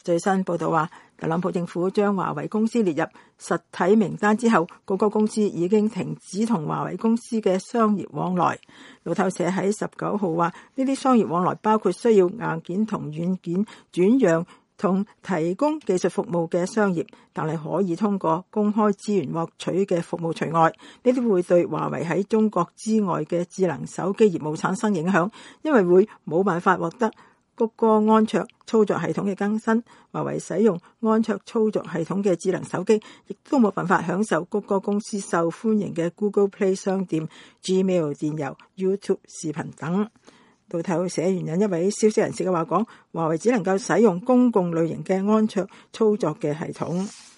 最新報道話，特朗普政府將華為公司列入實體名單之後，谷歌公司已經停止同華為公司嘅商業往來。路透社喺19號話，呢啲商業往來包括需要硬件同軟件轉讓同提供技術服務嘅商業，但係可以通過公開資源獲取嘅服務除外。呢啲會對華為喺中國之外嘅智能手機業務產生影響，因為會冇辦法獲得谷歌安卓操作系統嘅更新。華為使用安卓操作系統嘅智能手機，亦都冇辦法享受谷歌公司受歡迎嘅 Google Play 商店、Gmail 電郵、YouTube 視頻等。路透社援引一位消息人士嘅話講，華為只能夠使用公共類型嘅安卓操作嘅系統。